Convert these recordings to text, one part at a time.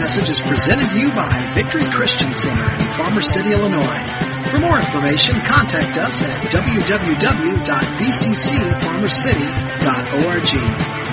message is presented to you by Victory Christian Center in Farmer City, Illinois. For more information, contact us at www.bccfarmercity.org.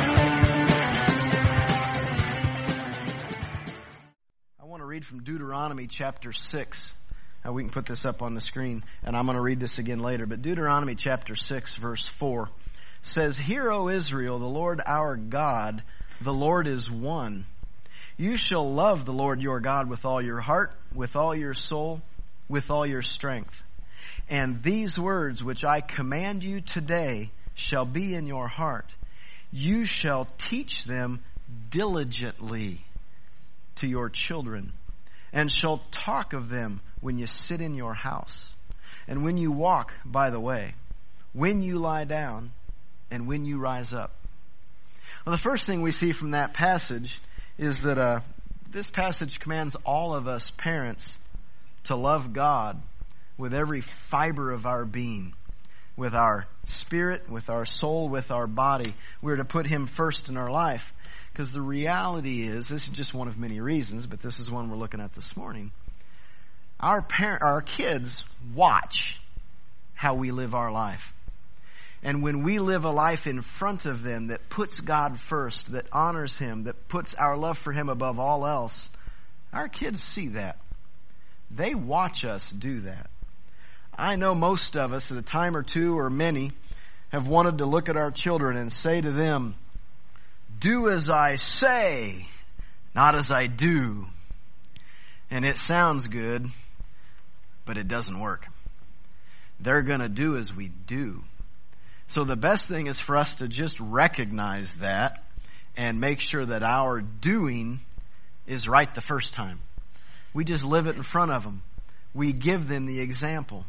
I want to read from Deuteronomy chapter 6. We can put this up on the screen, and I'm going to read this again later. But Deuteronomy chapter 6, verse 4 says, "Hear, O Israel, the Lord our God, the Lord is one. You shall love the Lord your God with all your heart, with all your soul, with all your strength. And these words which I command you today shall be in your heart. You shall teach them diligently to your children, and shall talk of them when you sit in your house, and when you walk by the way, when you lie down, and when you rise up." Well, the first thing we see from that passage is that this passage commands all of us parents to love God with every fiber of our being, with our spirit, with our soul, with our body. We're to put Him first in our life, because the reality is, this is just one of many reasons, but this is one we're looking at this morning. Our kids watch how we live our life. And when we live a life in front of them that puts God first, that honors Him, that puts our love for Him above all else, our kids see that. They watch us do that. I know most of us at a time or two, or many, have wanted to look at our children and say to them, "Do as I say, not as I do." And it sounds good, but it doesn't work. They're going to do as we do. So the best thing is for us to just recognize that and make sure that our doing is right the first time. We just live it in front of them. We give them the example.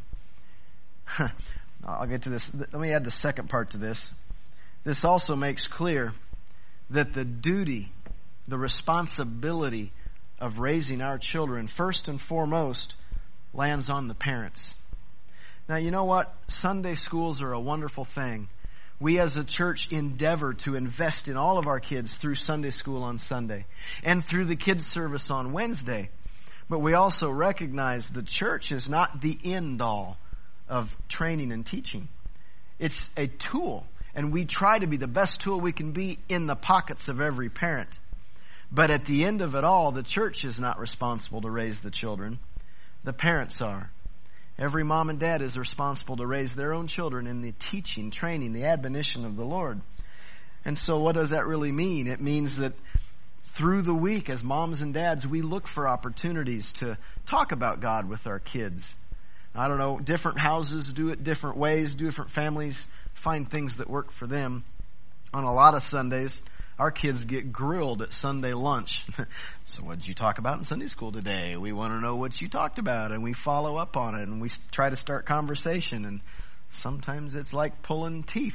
I'll get to this. Let me add the second part to this. This also makes clear that the duty, the responsibility of raising our children, first and foremost, lands on the parents. Now, you know what? Sunday schools are a wonderful thing. We as a church endeavor to invest in all of our kids through Sunday school on Sunday and through the kids' service on Wednesday. But we also recognize the church is not the end all of training and teaching. It's a tool, and we try to be the best tool we can be in the pockets of every parent. But at the end of it all, the church is not responsible to raise the children. The parents are. Every mom and dad is responsible to raise their own children in the teaching, training, the admonition of the Lord. And so what does that really mean? It means that through the week, as moms and dads, we look for opportunities to talk about God with our kids. I don't know, different houses do it different ways, different families find things that work for them. On a lot of Sundays, our kids get grilled at Sunday lunch. "So what did you talk about in Sunday school today? We want to know what you talked about," and we follow up on it, and we try to start conversation, and sometimes it's like pulling teeth.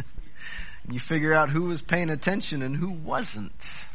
You figure out who was paying attention and who wasn't.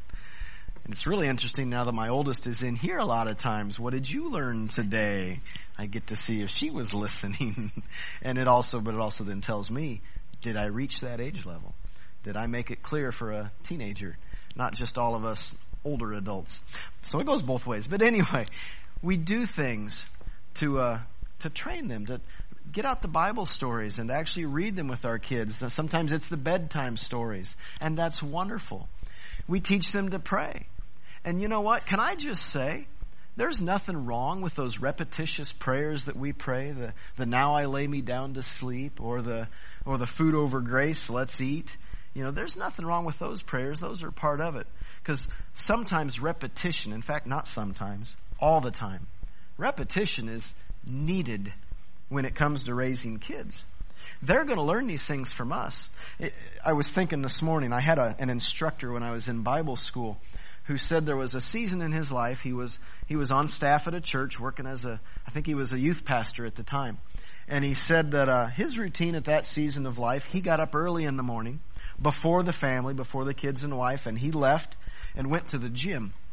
And it's really interesting now that my oldest is in here a lot of times. "What did you learn today?" I get to see if she was listening. And it also then tells me, did I reach that age level? Did I make it clear for a teenager, not just all of us older adults? So it goes both ways. But anyway, we do things to train them, to get out the Bible stories and actually read them with our kids. Sometimes it's the bedtime stories, and that's wonderful. We teach them to pray. And you know what? Can I just say, there's nothing wrong with those repetitious prayers that we pray, the "now I lay me down to sleep," or the "food over grace, let's eat." You know, there's nothing wrong with those prayers. Those are part of it. Because sometimes repetition, in fact, not sometimes, all the time, repetition is needed when it comes to raising kids. They're going to learn these things from us. I was thinking this morning, I had an instructor when I was in Bible school who said there was a season in his life, he was on staff at a church working as I think he was a youth pastor at the time. And he said that his routine at that season of life, he got up early in the morning, before the family, before the kids and wife, and he left and went to the gym.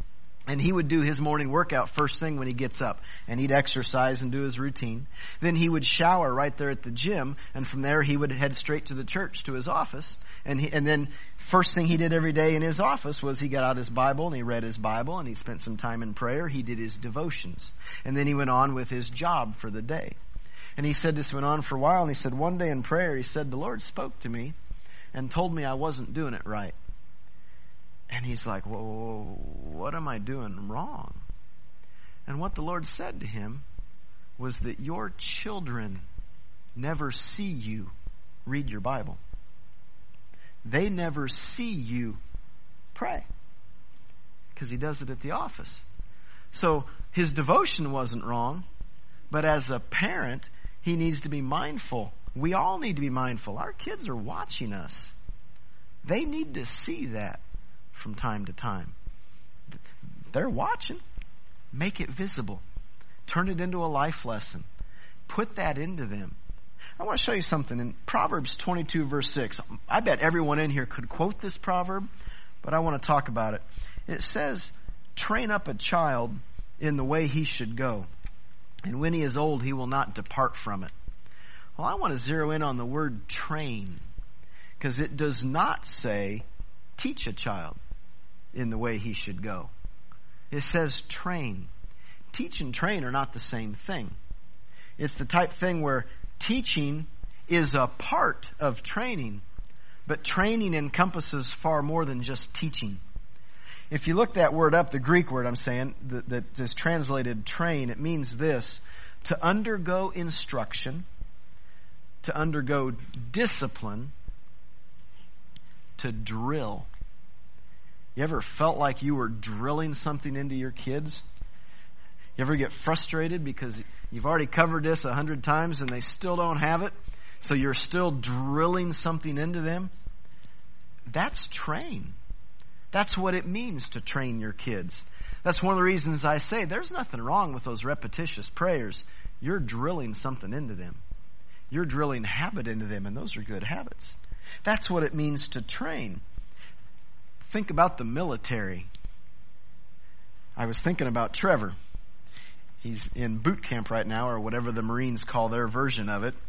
And he would do his morning workout first thing when he gets up. And he'd exercise and do his routine. Then he would shower right there at the gym. And from there he would head straight to the church, to his office. And then first thing he did every day in his office was he got out his Bible and he read his Bible and he spent some time in prayer. He did his devotions. And then he went on with his job for the day. And he said this went on for a while. And he said one day in prayer, he said, the Lord spoke to me and told me I wasn't doing it right. And he's like, whoa, what am I doing wrong? And what the Lord said to him was that your children never see you read your Bible. They never see you pray. Because he does it at the office. So his devotion wasn't wrong. But as a parent, he needs to be mindful. We all need to be mindful. Our kids are watching us. They need to see that from time to time. They're watching. Make it visible. Turn it into a life lesson. Put that into them. I want to show you something in Proverbs 22 verse 6. I bet everyone in here could quote this proverb, but I want to talk about it. It says, train up a child in the way he should go, and when he is old he will not depart from it. Well, I want to zero in on the word train, because it does not say teach a child in the way he should go. It says train. Teach and train are not the same thing. It's the type thing where teaching is a part of training, but training encompasses far more than just teaching. If you look that word up, the Greek word I'm saying, that is translated train, it means this: to undergo instruction, to undergo discipline, to drill. You ever felt like you were drilling something into your kids? You ever get frustrated because you've already covered this 100 times and they still don't have it, so you're still drilling something into them? That's train. That's what it means to train your kids. That's one of the reasons I say there's nothing wrong with those repetitious prayers. You're drilling something into them. You're drilling habit into them, and those are good habits. That's what it means to train. Think about the military. I was thinking about Trevor. He's in boot camp right now, or whatever the Marines call their version of it.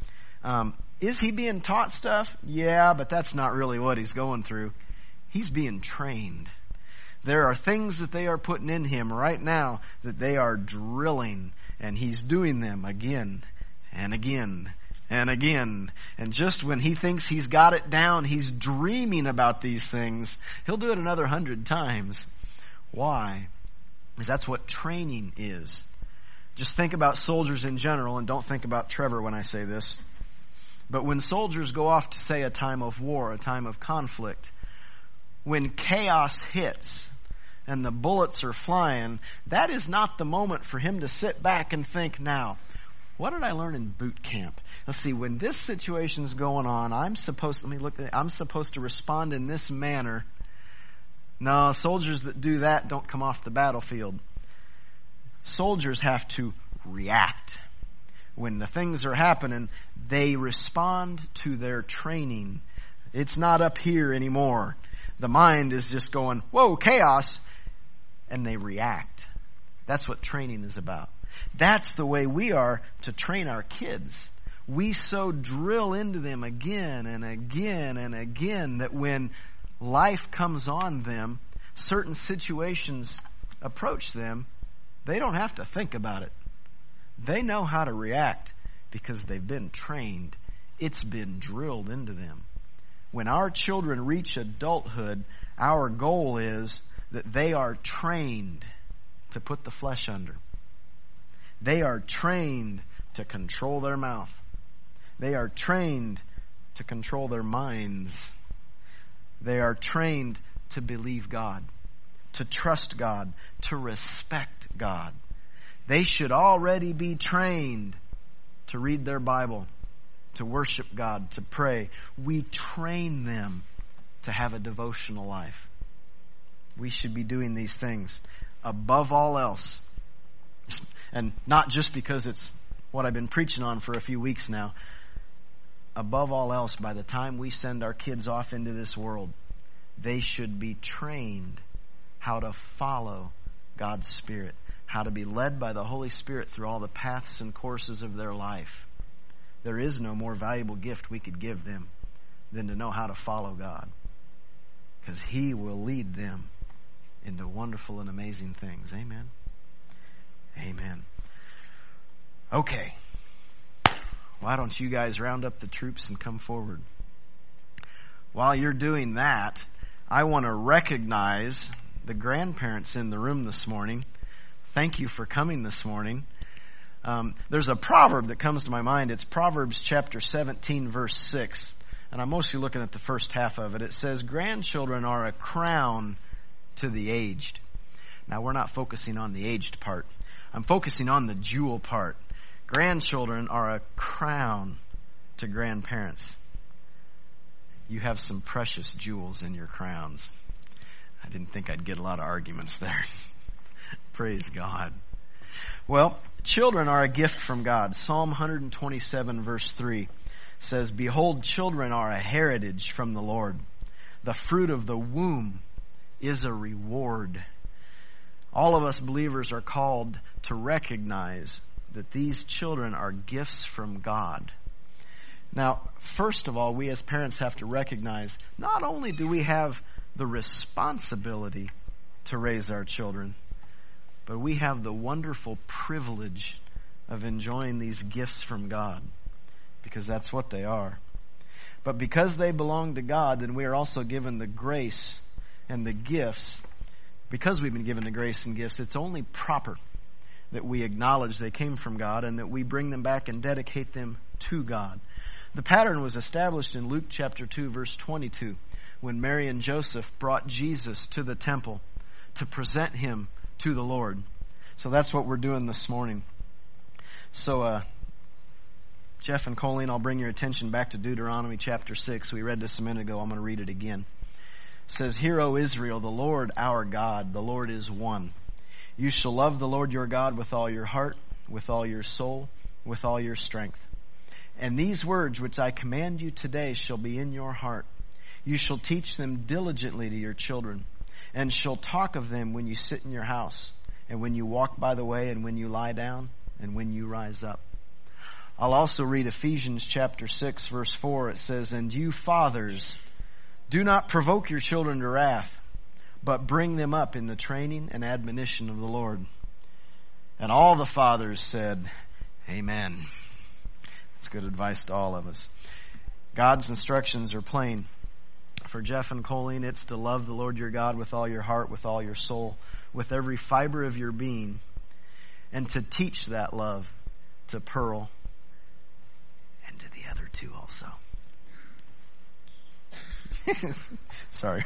Is he being taught stuff? Yeah, but that's not really what he's going through. He's being trained. There are things that they are putting in him right now that they are drilling, and he's doing them again and again and again. And just when he thinks he's got it down, he's dreaming about these things. He'll do it another 100 times. Why? Because that's what training is. Just think about soldiers in general, and don't think about Trevor when I say this. But when soldiers go off to, say, a time of war, a time of conflict, when chaos hits and the bullets are flying, that is not the moment for him to sit back and think, now, what did I learn in boot camp? Let's see, when this situation's going on, I'm supposed to respond in this manner. No, soldiers that do that don't come off the battlefield. Soldiers have to react. When the things are happening, they respond to their training. It's not up here anymore. The mind is just going, whoa, chaos, and they react. That's what training is about. That's the way we are to train our kids. We so drill into them again and again and again that when life comes on them, certain situations approach them, they don't have to think about it. They know how to react because they've been trained. It's been drilled into them. When our children reach adulthood, our goal is that they are trained to put the flesh under. They are trained to control their mouth. They are trained to control their minds. They are trained to believe God, to trust God, to respect God. They should already be trained to read their Bible, to worship God, to pray. We train them to have a devotional life. We should be doing these things above all else. And not just because it's what I've been preaching on for a few weeks now. Above all else, by the time we send our kids off into this world, they should be trained how to follow God's Spirit, how to be led by the Holy Spirit through all the paths and courses of their life. There is no more valuable gift we could give them than to know how to follow God, because He will lead them into wonderful and amazing things. Amen. Amen. Okay. Why don't you guys round up the troops and come forward? While you're doing that, I want to recognize the grandparents in the room this morning. Thank you for coming this morning. There's a proverb that comes to my mind. It's Proverbs chapter 17, verse 6. And I'm mostly looking at the first half of it. It says, grandchildren are a crown to the aged. Now, we're not focusing on the aged part. I'm focusing on the jewel part. Grandchildren are a crown to grandparents. You have some precious jewels in your crowns. I didn't think I'd get a lot of arguments there. Praise God. Well, children are a gift from God. Psalm 127 verse 3 says, behold, children are a heritage from the Lord. The fruit of the womb is a reward. All of us believers are called to recognize that these children are gifts from God. Now, first of all, we as parents have to recognize not only do we have the responsibility to raise our children, but we have the wonderful privilege of enjoying these gifts from God, because that's what they are. But because they belong to God, then we are also given the grace and the gifts. Because we've been given the grace and gifts, it's only proper that we acknowledge they came from God and that we bring them back and dedicate them to God. The pattern was established in Luke chapter 2, verse 22, when Mary and Joseph brought Jesus to the temple to present Him to the Lord. So that's what we're doing this morning. So, Jeff and Colleen, I'll bring your attention back to Deuteronomy chapter 6. We read this a minute ago. I'm going to read it again. It says, hear, O Israel, the Lord our God, the Lord is one. You shall love the Lord your God with all your heart, with all your soul, with all your strength. And these words which I command you today shall be in your heart. You shall teach them diligently to your children, and shall talk of them when you sit in your house, and when you walk by the way, and when you lie down, and when you rise up. I'll also read Ephesians chapter 6, verse 4. It says, and you fathers, do not provoke your children to wrath, but bring them up in the training and admonition of the Lord. And all the fathers said, amen. That's good advice to all of us. God's instructions are plain. For Jeff and Colleen, it's to love the Lord your God with all your heart, with all your soul, with every fiber of your being, and to teach that love to Pearl and to the other two also. Sorry.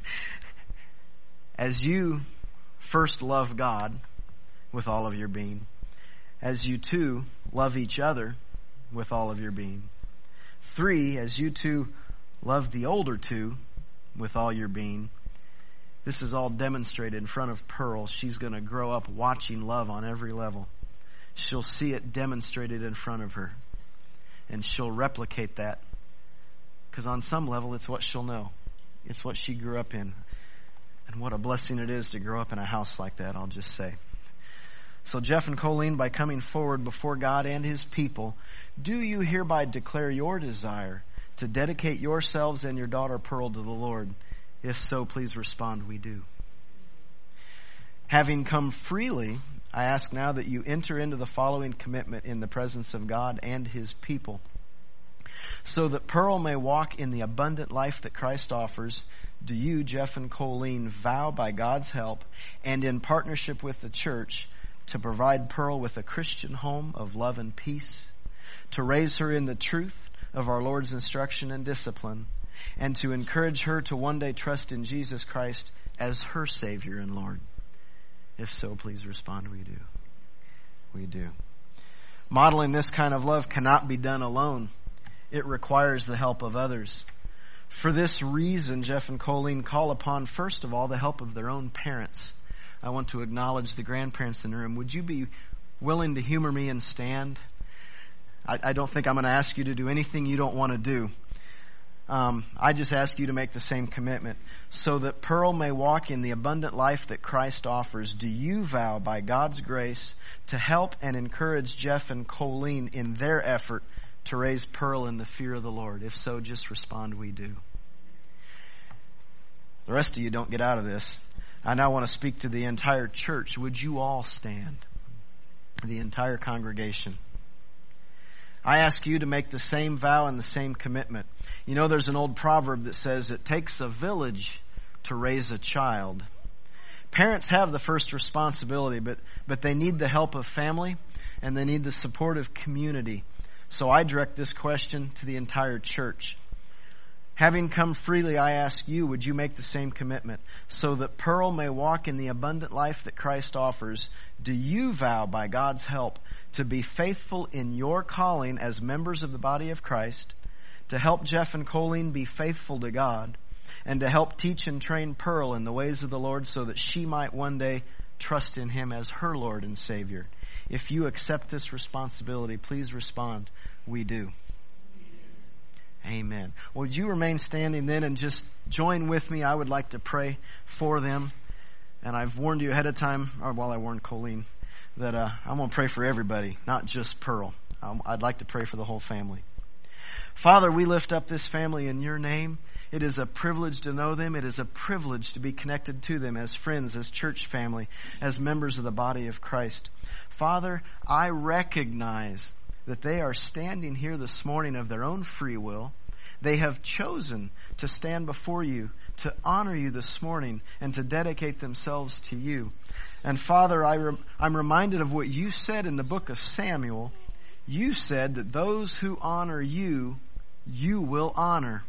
As you first love God with all of your being, as you two love each other with all of your being. 3, as you two love the older two with all your being. This is all demonstrated in front of Pearl. She's going to grow up watching love on every level. She'll see it demonstrated in front of her. And she'll replicate that. Because on some level, it's what she'll know. It's what she grew up in. And what a blessing it is to grow up in a house like that, I'll just say. So Jeff and Colleen, by coming forward before God and His people, do you hereby declare your desire to dedicate yourselves and your daughter Pearl to the Lord? If so, please respond, we do. Having come freely, I ask now that you enter into the following commitment in the presence of God and His people, so that Pearl may walk in the abundant life that Christ offers. Do you, Jeff and Colleen, vow by God's help and in partnership with the church to provide Pearl with a Christian home of love and peace, to raise her in the truth of our Lord's instruction and discipline, and to encourage her to one day trust in Jesus Christ as her Savior and Lord? If so, please respond, we do. We do. Modeling this kind of love cannot be done alone. It requires the help of others. For this reason, Jeff and Colleen call upon, first of all, the help of their own parents. I want to acknowledge the grandparents in the room. Would you be willing to humor me and stand? I don't think I'm going to ask you to do anything you don't want to do. I just ask you to make the same commitment so that Pearl may walk in the abundant life that Christ offers. Do you vow by God's grace to help and encourage Jeff and Colleen in their effort to raise Pearl in the fear of the Lord? If so, just respond, we do. The rest of you don't get out of this. I now want to speak to the entire church. Would you all stand? The entire congregation. I ask you to make the same vow and the same commitment. You know, there's an old proverb that says it takes a village to raise a child. Parents have the first responsibility, but they need the help of family and they need the support of community. So I direct this question to the entire church. Having come freely, I ask you, would you make the same commitment so that Pearl may walk in the abundant life that Christ offers? Do you vow by God's help to be faithful in your calling as members of the body of Christ, to help Jeff and Colleen be faithful to God, and to help teach and train Pearl in the ways of the Lord so that she might one day trust in Him as her Lord and Savior? If you accept this responsibility, please respond, we do. Amen. Would you remain standing then and just join with me? I would like to pray for them. And I've warned you ahead of time, or while I warned Colleen, that I'm going to pray for everybody, not just Pearl. I'd like to pray for the whole family. Father, we lift up this family in your name. It is a privilege to know them. It is a privilege to be connected to them as friends, as church family, as members of the body of Christ. Father, I recognize that they are standing here this morning of their own free will. They have chosen to stand before you, to honor you this morning, and to dedicate themselves to you. And Father, I'm reminded of what you said in the book of Samuel. You said that those who honor you, you will honor.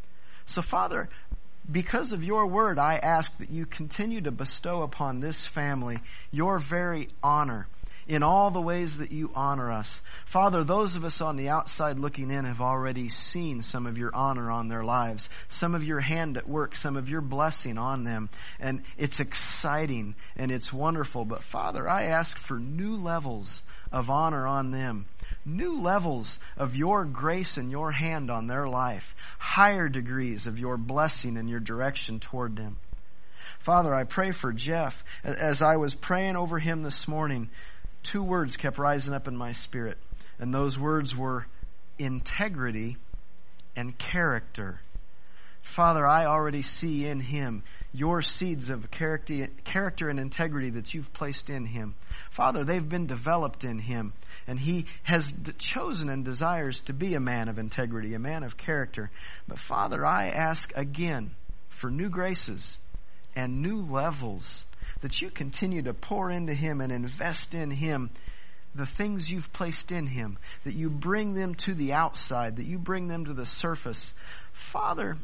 So Father, because of your word, I ask that you continue to bestow upon this family your very honor in all the ways that you honor us. Father, those of us on the outside looking in have already seen some of your honor on their lives, some of your hand at work, some of your blessing on them. And it's exciting and it's wonderful. But Father, I ask for new levels of honor on them, new levels of your grace and your hand on their life, higher degrees of your blessing and your direction toward them. Father, I pray for Jeff. As I was praying over him this morning, 2 words kept rising up in my spirit. And those words were integrity and character. Father, I already see in him your seeds of character and integrity that you've placed in him. Father, they've been developed in him. And he has chosen and desires to be a man of integrity, a man of character. But Father, I ask again for new graces and new levels, that you continue to pour into him and invest in him the things you've placed in him, that you bring them to the outside, that you bring them to the surface. Father,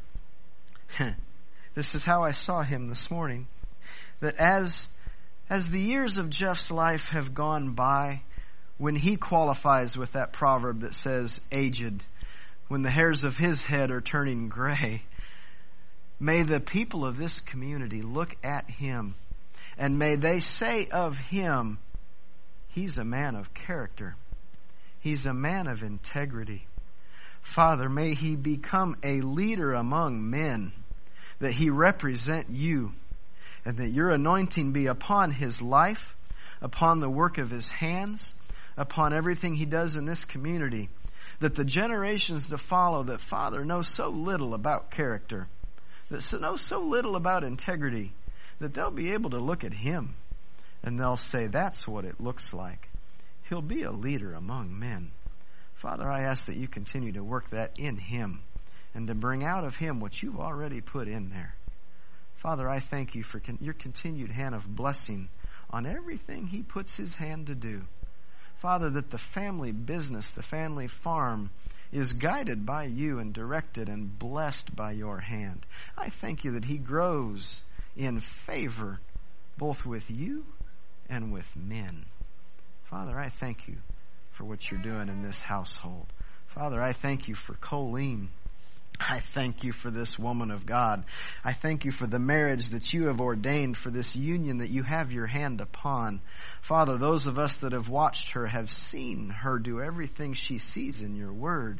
this is how I saw him this morning, that as the years of Jeff's life have gone by, when he qualifies with that proverb that says aged, when the hairs of his head are turning gray, may the people of this community look at him and may they say of him, he's a man of character. He's a man of integrity. Father, may he become a leader among men, that he represent you, and that your anointing be upon his life, upon the work of his hands, upon everything he does in this community, that the generations to follow that, Father, know so little about character, that know so little about integrity, that they'll be able to look at him and they'll say, that's what it looks like. He'll be a leader among men. Father, I ask that you continue to work that in him and to bring out of him what you've already put in there. Father, I thank you for your continued hand of blessing on everything he puts his hand to do. Father, that the family business, the family farm, is guided by you and directed and blessed by your hand. I thank you that he grows in favor both with you and with men. Father, I thank you for what you're doing in this household. Father, I thank you for Colleen. I thank you for this woman of God. I thank you for the marriage that you have ordained, for this union that you have your hand upon. Father, those of us that have watched her have seen her do everything she sees in your word.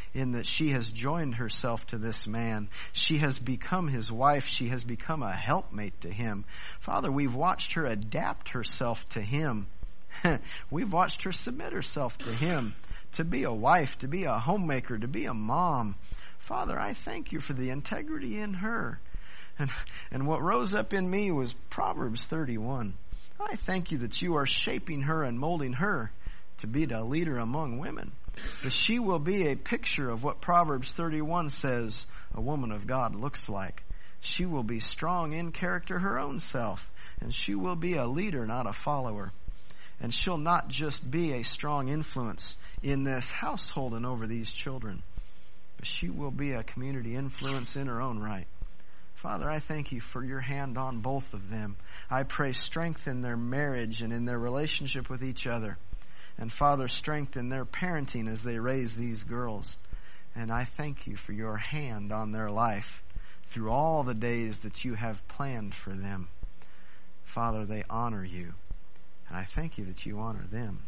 in that she has joined herself to this man. She has become his wife. She has become a helpmate to him. Father, we've watched her adapt herself to him. We've watched her submit herself to him, to be a wife, to be a homemaker, to be a mom. Father, I thank you for the integrity in her. And what rose up in me was Proverbs 31. I thank you that you are shaping her and molding her to be a leader among women. That she will be a picture of what Proverbs 31 says a woman of God looks like. She will be strong in character her own self. And she will be a leader, not a follower. And she'll not just be a strong influence in this household and over these children, but she will be a community influence in her own right. Father, I thank you for your hand on both of them. I pray strength in their marriage and in their relationship with each other. And Father, strength in their parenting as they raise these girls. And I thank you for your hand on their life through all the days that you have planned for them. Father, they honor you. And I thank you that you honor them.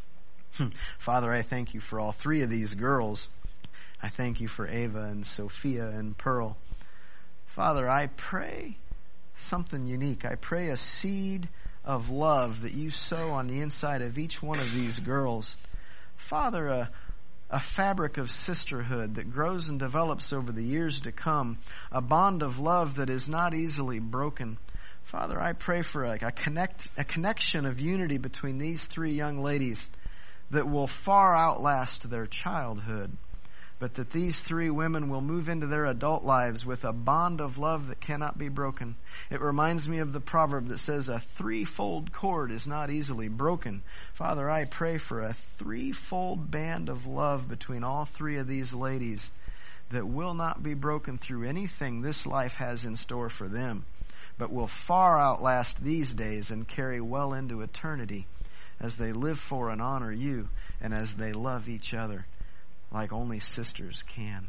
Father, I thank you for all three of these girls. I thank you for Ava and Sophia and Pearl. Father, I pray something unique. I pray a seed of love that you sow on the inside of each one of these girls. Father, a fabric of sisterhood that grows and develops over the years to come. A bond of love that is not easily broken. Father, I pray for a connection of unity between these three young ladies that will far outlast their childhood. But that these three women will move into their adult lives with a bond of love that cannot be broken. It reminds me of the proverb that says a threefold cord is not easily broken. Father, I pray for a threefold band of love between all three of these ladies that will not be broken through anything this life has in store for them, but will far outlast these days and carry well into eternity as they live for and honor you and as they love each other like only sisters can.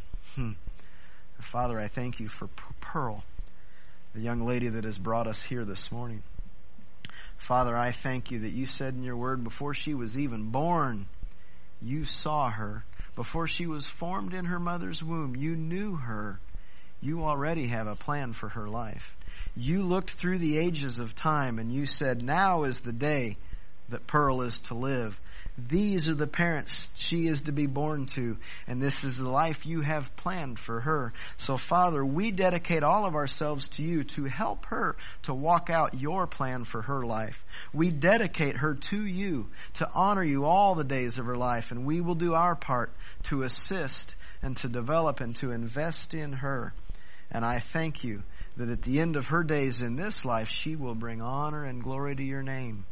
Father, I thank you for Pearl, the young lady that has brought us here this morning. Father, I thank you that you said in your word before she was even born, you saw her. Before she was formed in her mother's womb, you knew her. You already have a plan for her life. You looked through the ages of time and you said, now is the day that Pearl is to live. These are the parents she is to be born to, and this is the life you have planned for her. So, Father, we dedicate all of ourselves to you to help her to walk out your plan for her life. We dedicate her to you to honor you all the days of her life, and we will do our part to assist and to develop and to invest in her. And I thank you that at the end of her days in this life, she will bring honor and glory to your name.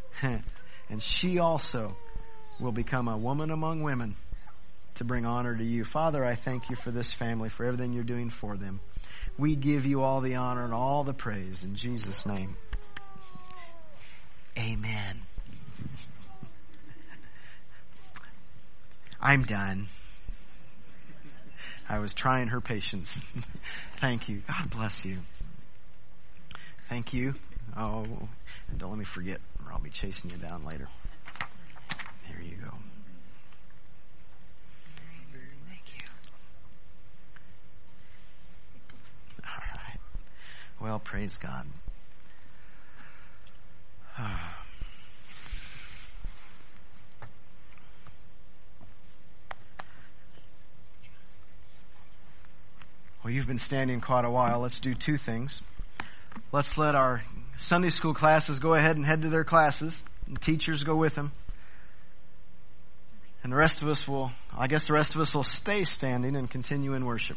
And she also will become a woman among women to bring honor to you. Father, I thank you for this family, for everything you're doing for them. We give you all the honor and all the praise in Jesus' name. Amen. I'm done. I was trying her patience. Thank you. God bless you. Thank you. Oh, and don't let me forget, or I'll be chasing you down later. There you go. Thank you. All right. Well, praise God. Well, you've been standing quite a while. Let's do two things. Let's let our Sunday school classes go ahead and head to their classes. The teachers go with them. And the rest of us will stay standing and continue in worship.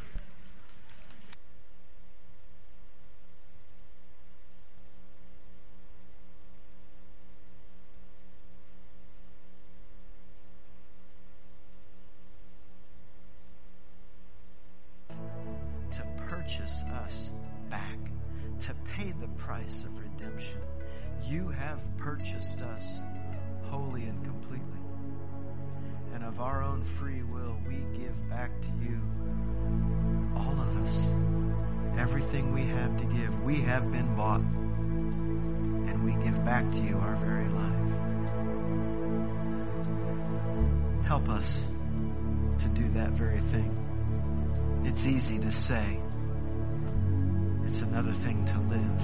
To purchase us back, to pay the price of redemption. You have purchased us wholly and completely. And of our own free will, we give back to you, all of us, everything we have to give. We have been bought, and we give back to you our very life. Help us to do that very thing. It's easy to say. It's another thing to live.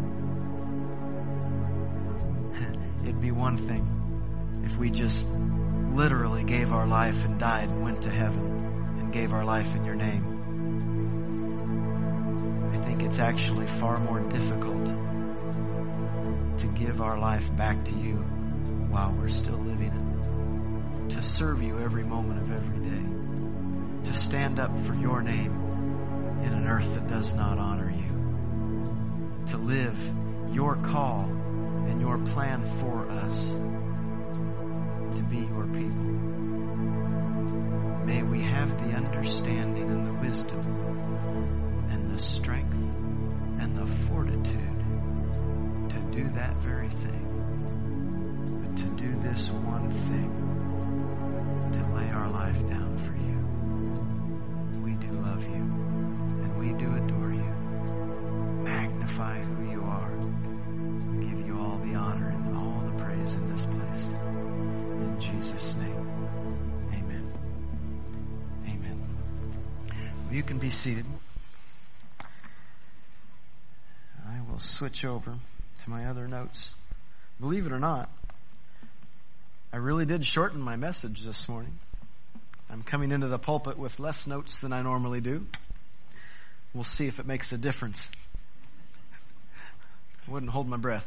It'd be one thing if we just literally gave our life and died and went to heaven and gave our life in your name. I think it's actually far more difficult to give our life back to you while we're still living it. To serve you every moment of every day. To stand up for your name in an earth that does not honor you. To live your call and your plan for us to be your people. May we have the understanding and the wisdom and the strength and the fortitude to do that very thing. But to do this one thing, to lay our life down for you. We do love you and we do adore you. Magnify who you are. Give you all the honor and all the praise in this place. In Jesus' name, amen. Amen. Well, you can be seated. I will switch over to my other notes. Believe it or not, I really did shorten my message this morning. I'm coming into the pulpit with less notes than I normally do. We'll see if it makes a difference. I wouldn't hold my breath.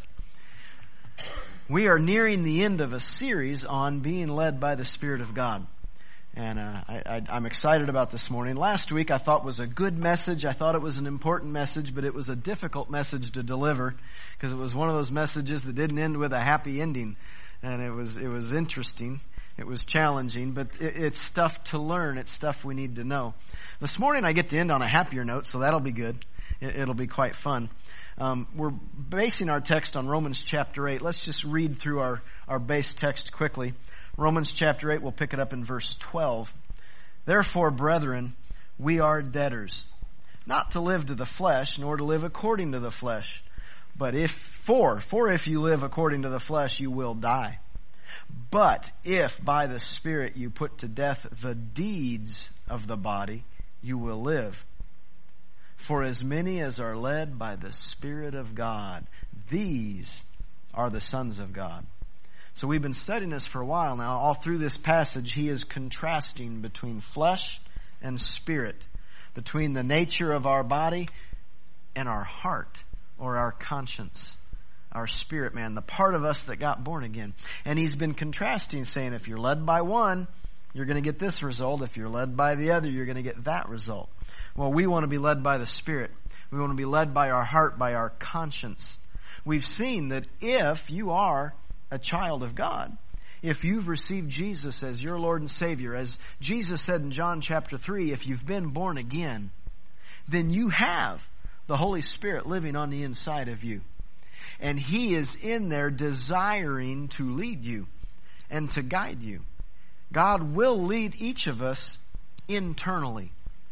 We are nearing the end of a series on being led by the Spirit of God. And I'm excited about this morning. Last week I thought was a good message. I thought it was an important message, but it was a difficult message to deliver because it was one of those messages that didn't end with a happy ending. And it was interesting. It was challenging, but it's stuff to learn. It's stuff we need to know. This morning I get to end on a happier note, so that'll be good. It'll be quite fun. We're basing our text on Romans chapter 8. Let's just read through our base text quickly. Romans chapter 8, we'll pick it up in verse 12. Therefore, brethren, we are debtors, not to live to the flesh, nor to live according to the flesh. But if you live according to the flesh, you will die. But if by the Spirit you put to death the deeds of the body, you will live. For as many as are led by the Spirit of God, these are the sons of God. So we've been studying this for a while now. All through this passage, he is contrasting between flesh and spirit, between the nature of our body and our heart or our conscience, our spirit man, the part of us that got born again. And he's been contrasting, saying if you're led by one, you're going to get this result. If you're led by the other, you're going to get that result. Well, we want to be led by the Spirit. We want to be led by our heart, by our conscience. We've seen that if you are a child of God, if you've received Jesus as your Lord and Savior, as Jesus said in John chapter 3, if you've been born again, then you have the Holy Spirit living on the inside of you. And He is in there desiring to lead you and to guide you. God will lead each of us internally.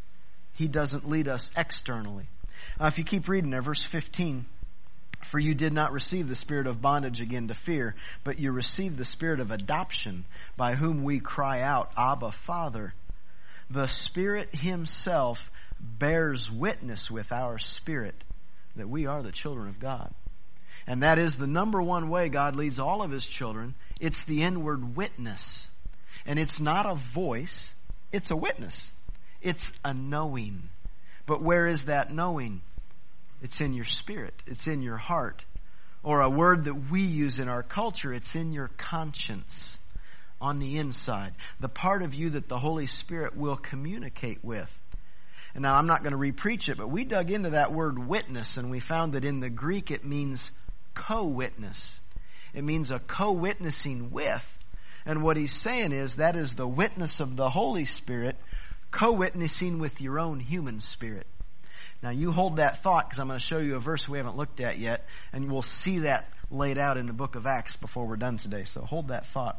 He doesn't lead us externally. If you keep reading there, verse 15, for you did not receive the spirit of bondage again to fear, but you received the spirit of adoption, by whom we cry out, Abba, Father. The Spirit Himself bears witness with our spirit that we are the children of God. And that is the number one way God leads all of His children. It's the inward witness. And it's not a voice, it's a witness. It's a knowing. But where is that knowing? It's in your spirit. It's in your heart. Or a word that we use in our culture, it's in your conscience, on the inside. The part of you that the Holy Spirit will communicate with. And now I'm not going to re-preach it, but we dug into that word witness, and we found that in the Greek it means co-witness. It means a co-witnessing with. And what he's saying is that is the witness of the Holy Spirit co-witnessing with your own human spirit. Now you hold that thought, because I'm going to show you a verse we haven't looked at yet, and we'll see that laid out in the book of Acts before we're done today. So hold that thought.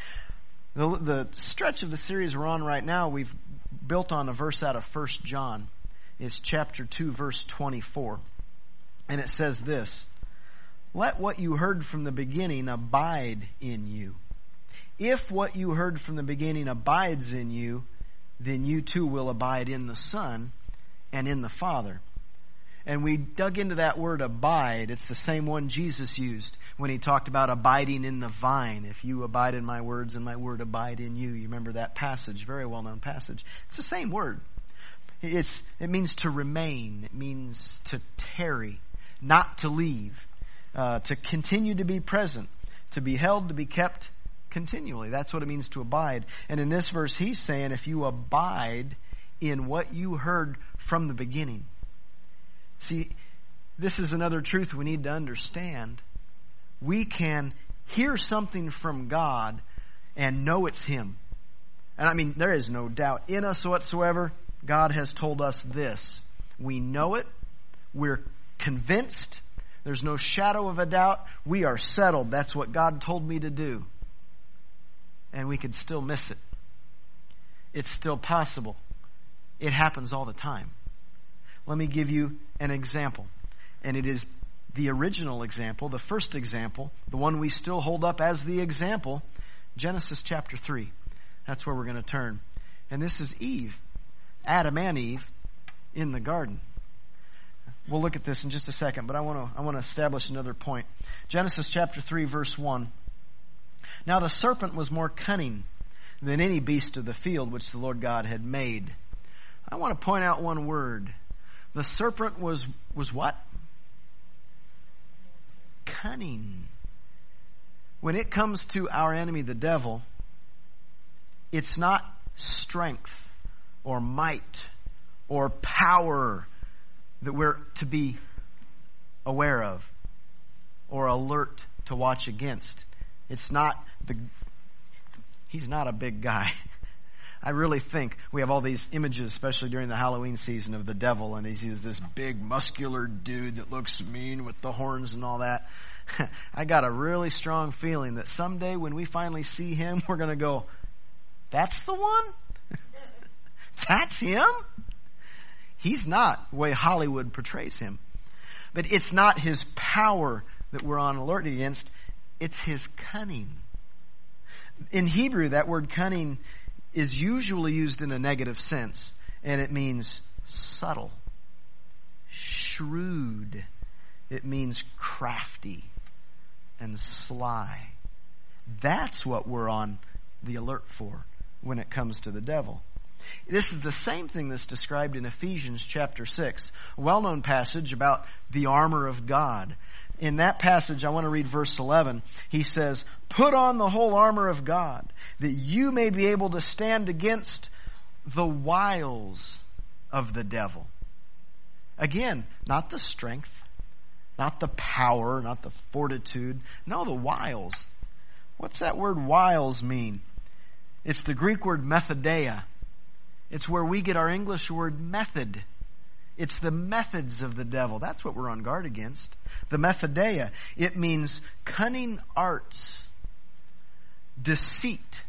The stretch of the series we're on right now, we've built on a verse out of 1 John. It's chapter 2, verse 24. And it says this, let what you heard from the beginning abide in you. If what you heard from the beginning abides in you, then you too will abide in the Son and in the Father. And we dug into that word abide. It's the same one Jesus used when he talked about abiding in the vine. If you abide in my words and my word abide in you. You remember that passage, very well-known passage. It's the same word. It means to remain. It means to tarry, not to leave, to continue to be present, to be held, to be kept continually. That's what it means to abide. And in this verse, he's saying if you abide in what you heard from the beginning. See, this is another truth we need to understand. We can hear something from God and know it's Him. And I mean, there is no doubt in us whatsoever. God has told us this. We know it. We're convinced. There's no shadow of a doubt. We are settled. That's what God told me to do. And we could still miss it. It's still possible. It happens all the time. Let me give you an example. And it is the original example, the first example, the one we still hold up as the example, Genesis chapter 3. That's where we're going to turn. And this is Eve, Adam and Eve, in the garden. We'll look at this in just a second, but I want to establish another point. Genesis chapter 3, verse 1. Now the serpent was more cunning than any beast of the field which the Lord God had made. I want to point out one word. The serpent was what? Cunning. When it comes to our enemy, the devil, it's not strength or might or power that we're to be aware of or alert to watch against. It's not he's not a big guy. I really think we have all these images, especially during the Halloween season, of the devil, and he's this big muscular dude that looks mean with the horns and all that. I got a really strong feeling that someday when we finally see him, we're going to go, that's the one? That's him? He's not the way Hollywood portrays him. But it's not his power that we're on alert against. It's his cunning. In Hebrew, that word cunning is usually used in a negative sense, and it means subtle, shrewd. It means crafty and sly. That's what we're on the alert for when it comes to the devil. This is the same thing that's described in Ephesians chapter 6, a well-known passage about the armor of God. In that passage, I want to read verse 11. He says, "Put on the whole armor of God, that you may be able to stand against the wiles of the devil." Again, not the strength, not the power, not the fortitude. No, the wiles. What's that word wiles mean? It's the Greek word methodeia. It's where we get our English word method. It's the methods of the devil. That's what we're on guard against. The methodeia. It means cunning arts, deceit,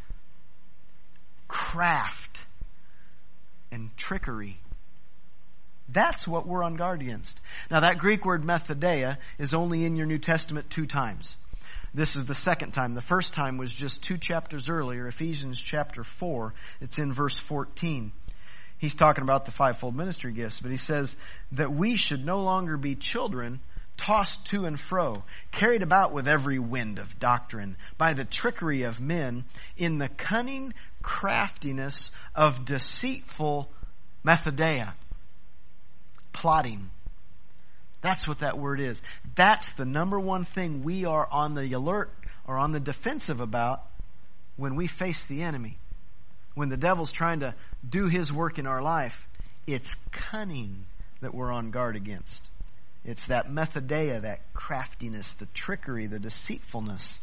craft, and trickery. That's what we're on guard against. Now that Greek word methodeia is only in your New Testament 2 times. This is the second time. The first time was just 2 chapters earlier, Ephesians chapter 4. It's in verse 14. He's talking about the fivefold ministry gifts, but he says that we should no longer be children tossed to and fro, carried about with every wind of doctrine, by the trickery of men, in the cunning craftiness of deceitful methodeia. Plotting. That's what that word is. That's the number one thing we are on the alert or on the defensive about when we face the enemy. When the devil's trying to do his work in our life, it's cunning that we're on guard against. It's that methodeia, that craftiness, the trickery, the deceitfulness.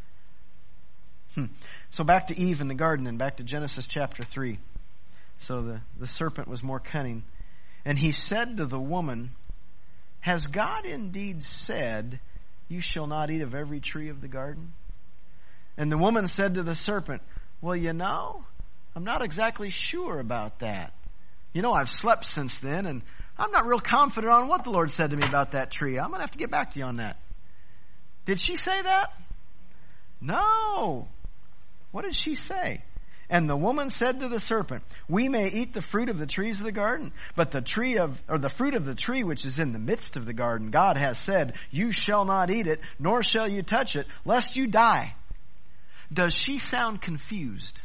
So back to Eve in the garden and back to Genesis chapter 3. So the serpent was more cunning. And he said to the woman, "Has God indeed said, 'You shall not eat of every tree of the garden'?" And the woman said to the serpent, "Well, I'm not exactly sure about that. I've slept since then, and I'm not real confident on what the Lord said to me about that tree. I'm going to have to get back to you on that." Did she say that? No. What did she say? And the woman said to the serpent, we may eat the fruit of the trees of the garden, but the fruit of the tree which is in the midst of the garden, God has said, you shall not eat it, nor shall you touch it, lest you die. Does she sound confused?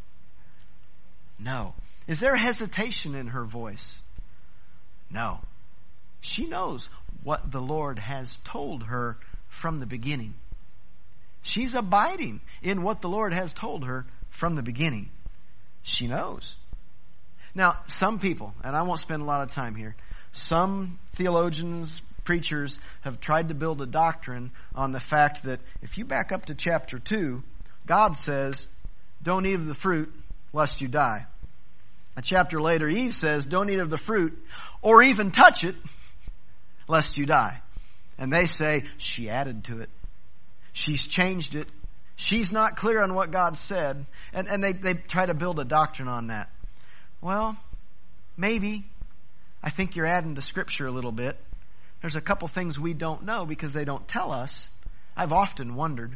No. Is there hesitation in her voice? No. She knows what the Lord has told her from the beginning. She's abiding in what the Lord has told her from the beginning. She knows. Now, some people, and I won't spend a lot of time here, some theologians, preachers have tried to build a doctrine on the fact that if you back up to chapter 2, God says, don't eat of the fruit lest you die. A chapter later, Eve says, don't eat of the fruit or even touch it lest you die. And they say, she added to it. She's changed it. She's not clear on what God said. And they try to build a doctrine on that. Well, maybe. I think you're adding to Scripture a little bit. There's a couple things we don't know because they don't tell us. I've often wondered.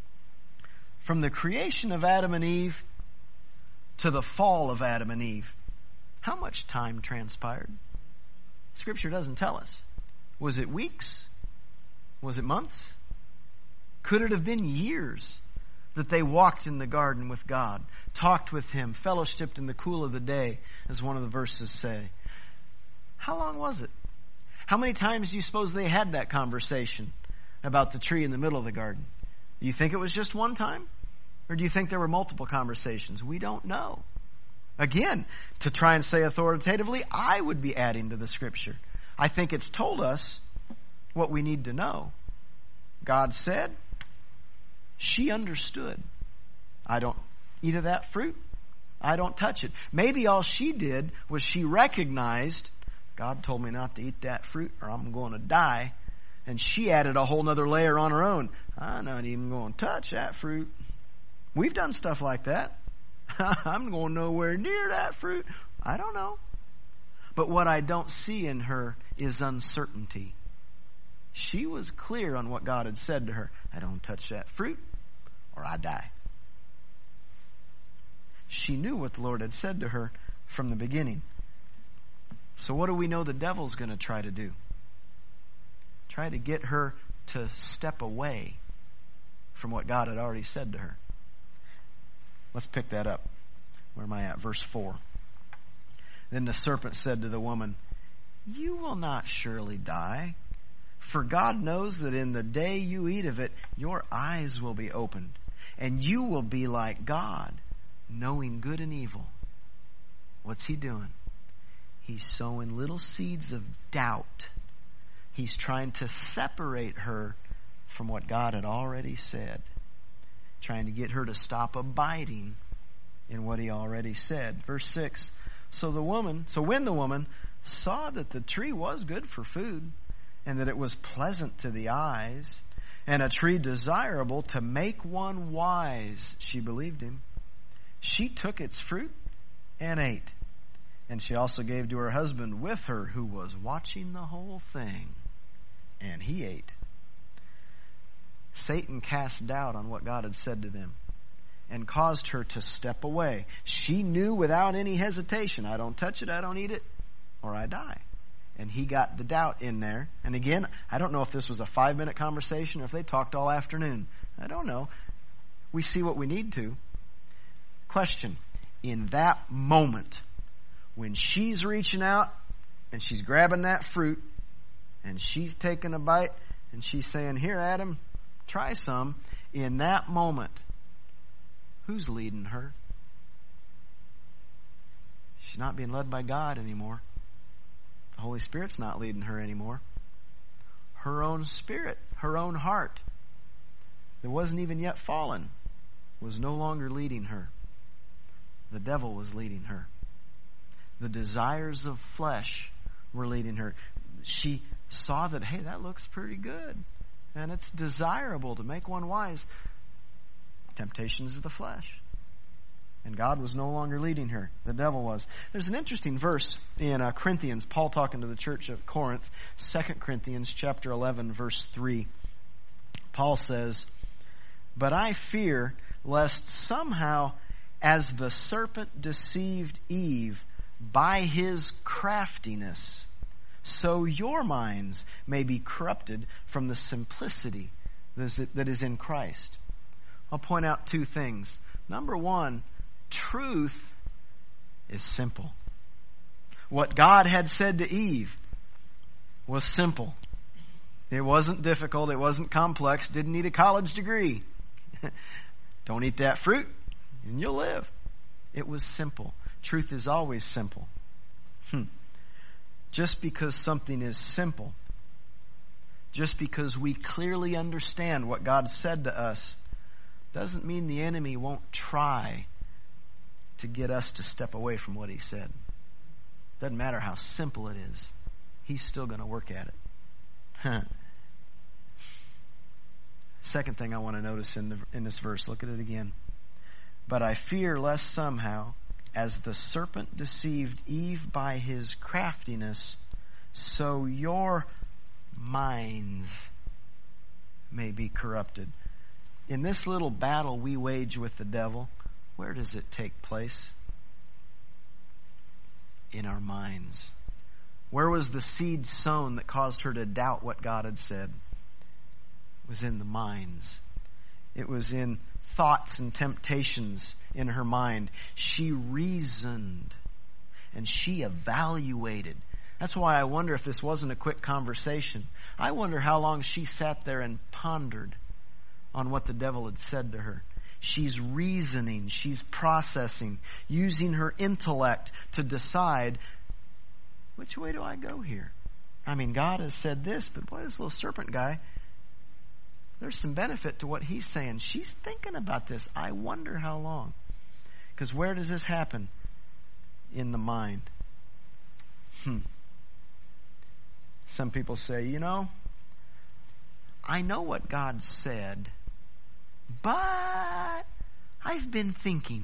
From the creation of Adam and Eve to the fall of Adam and Eve, how much time transpired? Scripture doesn't tell us. Was it weeks? Was it months? Could it have been years that they walked in the garden with God, talked with Him, fellowshipped in the cool of the day, as one of the verses say? How long was it? How many times do you suppose they had that conversation about the tree in the middle of the garden? Do you think it was just one time? Or do you think there were multiple conversations? We don't know. Again, to try and say authoritatively, I would be adding to the Scripture. I think it's told us what we need to know. God said, she understood. I don't eat of that fruit. I don't touch it. Maybe all she did was she recognized, God told me not to eat that fruit or I'm going to die. And she added a whole other layer on her own. I'm not even going to touch that fruit. We've done stuff like that. I'm going nowhere near that fruit. I don't know. But what I don't see in her is uncertainty. She was clear on what God had said to her. I don't touch that fruit or I die. She knew what the Lord had said to her from the beginning. So what do we know the devil's going to try to do? Try to get her to step away from what God had already said to her. Let's pick that up. Where am I at? Verse 4. Then the serpent said to the woman, you will not surely die, for God knows that in the day you eat of it, your eyes will be opened, and you will be like God, knowing good and evil. What's he doing? He's sowing little seeds of doubt. He's trying to separate her from what God had already said. Trying to get her to stop abiding in what he already said. Verse 6. So when the woman saw that the tree was good for food, and that it was pleasant to the eyes, and a tree desirable to make one wise, she believed him. She took its fruit and ate. And she also gave to her husband with her, who was watching the whole thing, and he ate. Satan cast doubt on what God had said to them and caused her to step away. She knew without any hesitation, I don't touch it, I don't eat it, or I die. And he got the doubt in there. And again, I don't know if this was a 5-minute conversation or if they talked all afternoon. I don't know. We see what we need to. Question. In that moment, when she's reaching out and she's grabbing that fruit and she's taking a bite and she's saying, here, Adam, try some. In that moment, who's leading her? She's not being led by God anymore. The Holy Spirit's not leading her anymore. Her own spirit, her own heart, that wasn't even yet fallen, was no longer leading her. The devil was leading her. The desires of flesh were leading her. She saw that, hey, that looks pretty good. And it's desirable to make one wise. Temptations of the flesh. And God was no longer leading her. The devil was. There's an interesting verse in Corinthians, Paul talking to the church of Corinth, 2 Corinthians chapter 11, verse 3. Paul says, but I fear lest somehow, as the serpent deceived Eve by his craftiness, so your minds may be corrupted from the simplicity that is in Christ. I'll point out two things. Number one, truth is simple. What God had said to Eve was simple. It wasn't difficult. It wasn't complex. Didn't need a college degree. Don't eat that fruit and you'll live. It was simple. Truth is always simple. Just because something is simple, just because we clearly understand what God said to us, doesn't mean the enemy won't try to get us to step away from what he said. Doesn't matter how simple it is. He's still going to work at it. Second thing I want to notice in this verse, look at it again. But I fear lest somehow, as the serpent deceived Eve by his craftiness, so your minds may be corrupted. In this little battle we wage with the devil, where does it take place? In our minds. Where was the seed sown that caused her to doubt what God had said? It was in the minds. It was in thoughts and temptations in her mind. She reasoned and she evaluated. That's why I wonder if this wasn't a quick conversation. I wonder how long she sat there and pondered on what the devil had said to her. She's reasoning, she's processing, using her intellect to decide, which way do I go here? I mean, God has said this, but boy, this little serpent guy, there's some benefit to what he's saying. She's thinking about this. I wonder how long. Because where does this happen? In the mind. Some people say, I know what God said, but I've been thinking.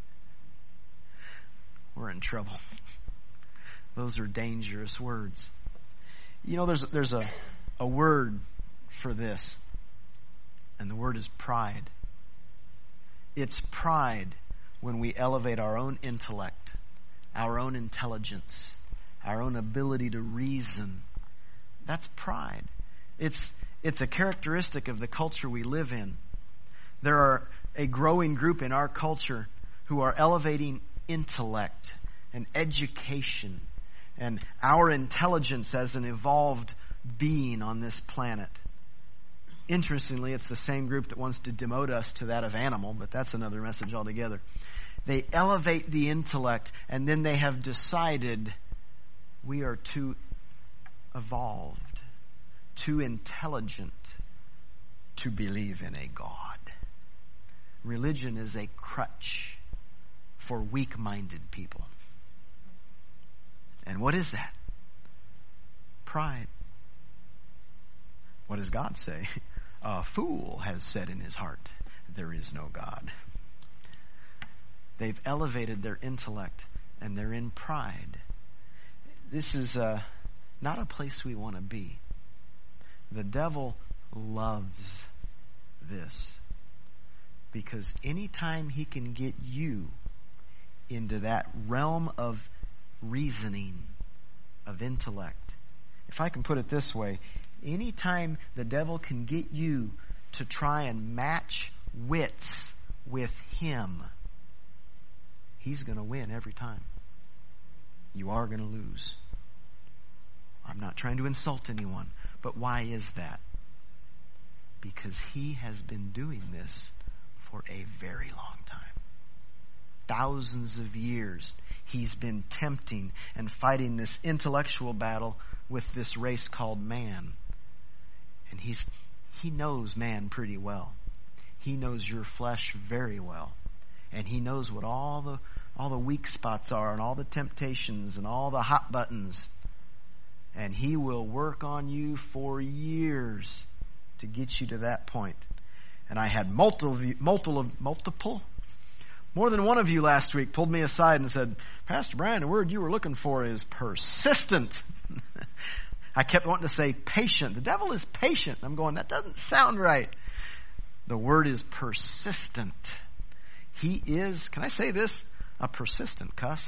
We're in trouble. Those are dangerous words. There's a word for this, and the word is pride. It's pride when we elevate our own intellect, our own intelligence, our own ability to reason. That's pride. It's a characteristic of the culture we live in. There are a growing group in our culture who are elevating intellect and education and our intelligence as an evolved being on this planet. Interestingly, it's the same group that wants to demote us to that of animal, but that's another message altogether. They elevate the intellect, and then they have decided we are too evolved, too intelligent to believe in a God. Religion is a crutch for weak-minded people. And what is that? Pride. What does God say? A fool has said in his heart, there is no God. They've elevated their intellect and they're in pride. This is not a place we want to be. The devil loves this. Because anytime he can get you into that realm of reasoning, of intellect. If I can put it this way, anytime the devil can get you to try and match wits with him, he's going to win every time. You are going to lose. I'm not trying to insult anyone, but why is that? Because he has been doing this for a very long time. Thousands of years he's been tempting and fighting this intellectual battle with this race called man. And he knows man pretty well. He knows your flesh very well. And he knows what all the weak spots are and all the temptations and all the hot buttons. And he will work on you for years to get you to that point. And I had more than one of you last week pulled me aside and said, Pastor Brian, the word you were looking for is persistent. I kept wanting to say patient. The devil is patient. I'm going, that doesn't sound right. The word is persistent. He is, can I say this, a persistent cuss.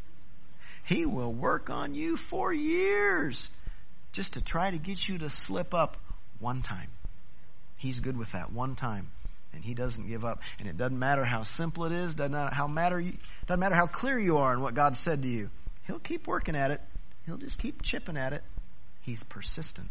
He will work on you for years just to try to get you to slip up one time. He's good with that one time, and he doesn't give up. And it doesn't matter how simple it is, doesn't matter how clear you are in what God said to you. He'll keep working at it. He'll just keep chipping at it. He's persistent.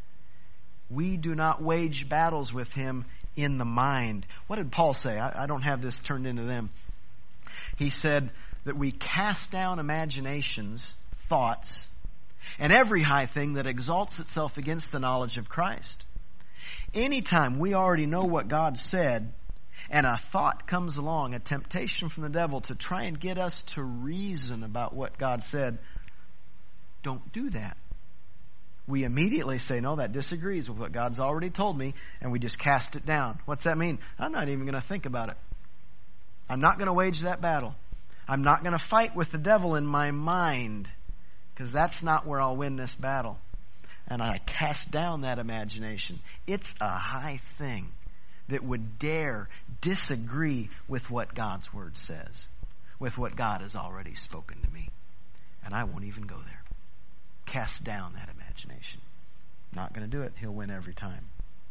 We do not wage battles with him in the mind. What did Paul say? I don't have this turned into them. He said that we cast down imaginations, thoughts, and every high thing that exalts itself against the knowledge of Christ. Anytime we already know what God said, and a thought comes along, a temptation from the devil to try and get us to reason about what God said, don't do that. We immediately say, no, that disagrees with what God's already told me, and we just cast it down. What's that mean? I'm not even going to think about it. I'm not going to wage that battle. I'm not going to fight with the devil in my mind, because that's not where I'll win this battle. And I cast down that imagination. It's a high thing that would dare disagree with what God's Word says, with what God has already spoken to me. And I won't even go there. Cast down that imagination. Not going to do it. He'll win every time.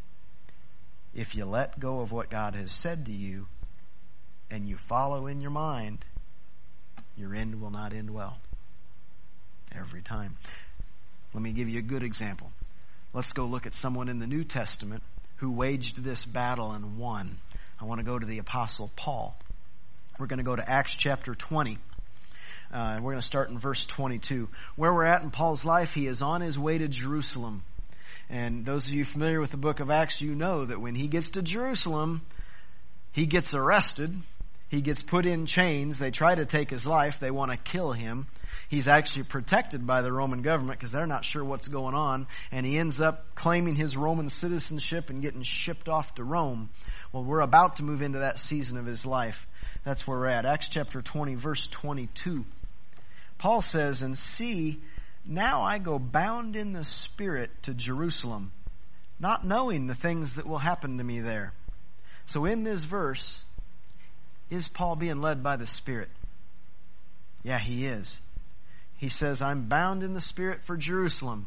If you let go of what God has said to you and you follow in your mind, your end will not end well. Every time. Let me give you a good example. Let's go look at someone in the New Testament who waged this battle and won. I want to go to the Apostle Paul. We're going to go to Acts chapter 20. We're going to start in verse 22. Where we're at in Paul's life, he is on his way to Jerusalem. And those of you familiar with the book of Acts, you know that when he gets to Jerusalem, he gets arrested. He gets put in chains. They try to take his life. They want to kill him. He's actually protected by the Roman government because they're not sure what's going on. And he ends up claiming his Roman citizenship and getting shipped off to Rome. Well, we're about to move into that season of his life. That's where we're at. Acts chapter 20, verse 22. Paul says, "And see, now I go bound in the Spirit to Jerusalem, not knowing the things that will happen to me there." So in this verse, is Paul being led by the Spirit? Yeah, he is. He says, I'm bound in the Spirit for Jerusalem.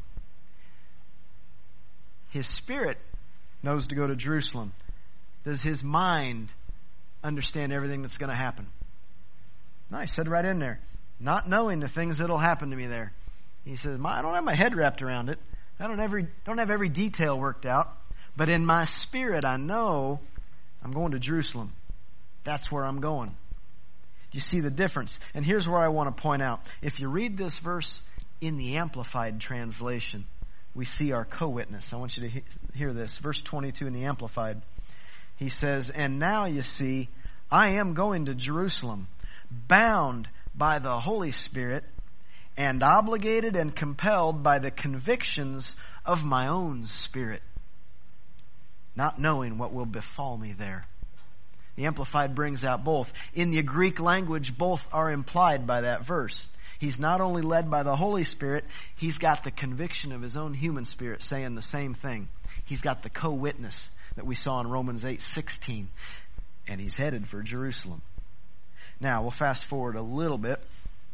His spirit knows to go to Jerusalem. Does his mind understand everything that's going to happen? No, he said right in there, not knowing the things that will happen to me there. He says, I don't have my head wrapped around it. I don't have every detail worked out. But in my spirit, I know I'm going to Jerusalem. That's where I'm going. You see the difference? And here's where I want to point out. If you read this verse in the Amplified translation, we see our co-witness. I want you to hear this. Verse 22 in the Amplified. He says, "And now you see, I am going to Jerusalem, bound by the Holy Spirit, and obligated and compelled by the convictions of my own spirit, not knowing what will befall me there." The Amplified brings out both. In the Greek language, both are implied by that verse. He's not only led by the Holy Spirit, he's got the conviction of his own human spirit saying the same thing. He's got the co-witness that we saw in Romans 8:16. And he's headed for Jerusalem. Now, we'll fast forward a little bit.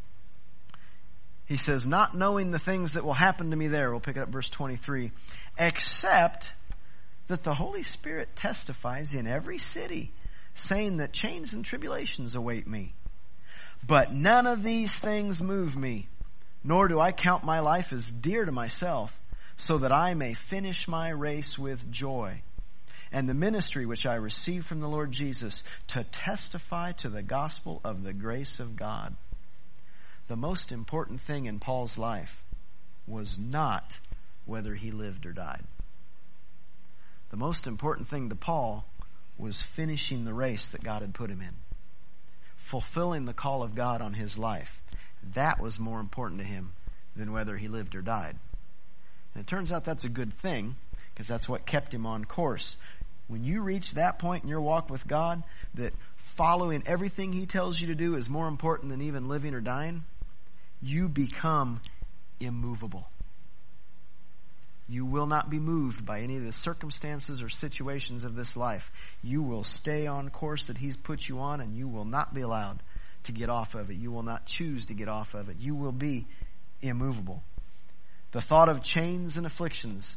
He says, not knowing the things that will happen to me there. We'll pick it up verse 23. "Except that the Holy Spirit testifies in every city, saying that chains and tribulations await me. But none of these things move me, nor do I count my life as dear to myself, so that I may finish my race with joy, and the ministry which I received from the Lord Jesus, to testify to the gospel of the grace of God." The most important thing in Paul's life was not whether he lived or died. The most important thing to Paul was finishing the race that God had put him in. Fulfilling the call of God on his life. That was more important to him than whether he lived or died. And it turns out that's a good thing, because that's what kept him on course. When you reach that point in your walk with God, that following everything he tells you to do is more important than even living or dying, you become immovable. You will not be moved by any of the circumstances or situations of this life. You will stay on course that He's put you on, and you will not be allowed to get off of it. You will not choose to get off of it. You will be immovable. The thought of chains and afflictions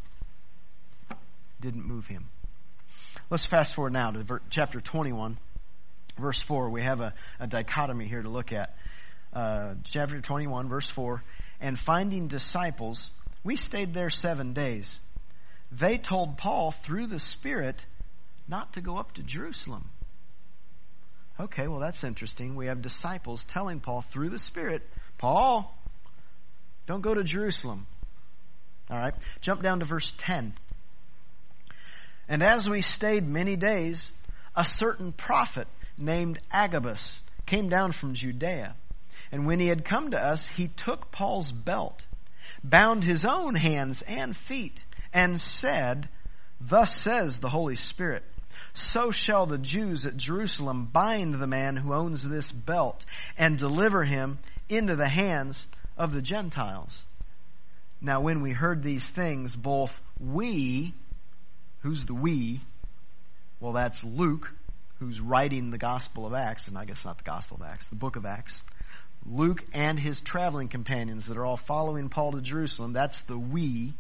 didn't move him. Let's fast forward now to chapter 21, verse 4. We have a dichotomy here to look at. Chapter 21, verse 4. And finding disciples, we stayed there 7 days. They told Paul through the Spirit not to go up to Jerusalem. Okay, well, that's interesting. We have disciples telling Paul through the Spirit, Paul, don't go to Jerusalem. All right, jump down to verse 10. And as we stayed many days, a certain prophet named Agabus came down from Judea. And when he had come to us, he took Paul's belt, bound his own hands and feet, and said, Thus says the Holy Spirit, so shall the Jews at Jerusalem bind the man who owns this belt and deliver him into the hands of the Gentiles. Now when we heard these things, both we, who's the we? Well, that's Luke, who's writing the Gospel of Acts, and I guess not the Gospel of Acts, the book of Acts. Luke and his traveling companions that are all following Paul to Jerusalem, that's the we.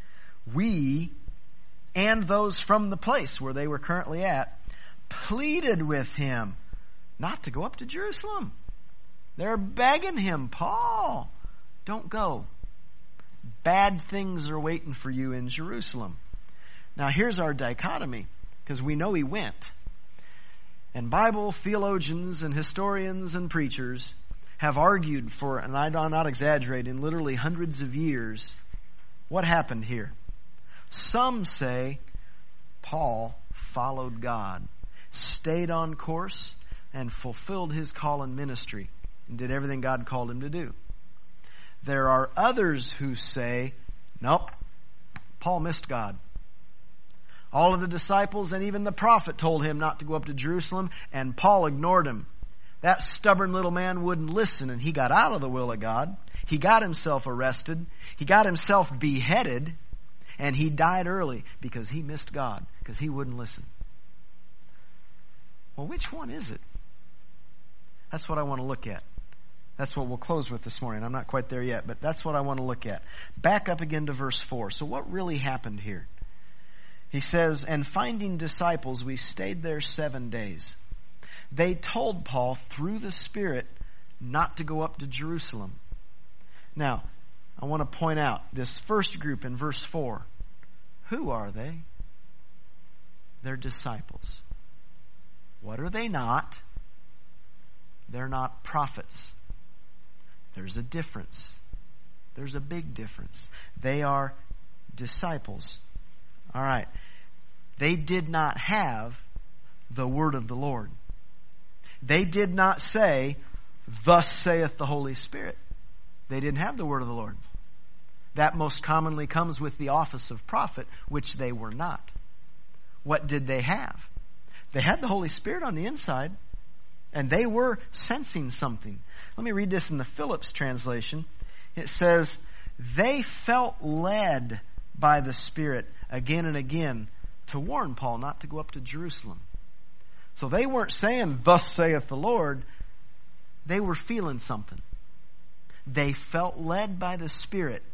We and those from the place where they were currently at pleaded with him not to go up to Jerusalem. They're begging him, Paul, don't go. Bad things are waiting for you in Jerusalem. Now here's our dichotomy, because we know he went. And Bible theologians and historians and preachers have argued for, and I'm not exaggerating, literally hundreds of years, what happened here. Some say Paul followed God, stayed on course, and fulfilled his call in ministry, and did everything God called him to do. There are others who say, nope, Paul missed God. All of the disciples and even the prophet told him not to go up to Jerusalem, and Paul ignored him. That stubborn little man wouldn't listen, and he got out of the will of God. He got himself arrested. He got himself beheaded, and he died early because he missed God, because he wouldn't listen. Well, which one is it? That's what I want to look at. That's what we'll close with this morning. I'm not quite there yet, but that's what I want to look at. Back up again to verse 4. So what really happened here? He says, and finding disciples, we stayed there 7 days. They told Paul through the Spirit not to go up to Jerusalem. Now, I want to point out this first group in verse 4. Who are they? They're disciples. What are they not? They're not prophets. There's a difference. There's a big difference. They are disciples. All right. They did not have the word of the Lord. They did not say, Thus saith the Holy Spirit. They didn't have the word of the Lord. That most commonly comes with the office of prophet, which they were not. What did they have? They had the Holy Spirit on the inside, and they were sensing something. Let me read this in the Phillips translation. It says, they felt led by the Spirit again and again to warn Paul not to go up to Jerusalem. So they weren't saying, Thus saith the Lord. They were feeling something. They felt led by the Spirit.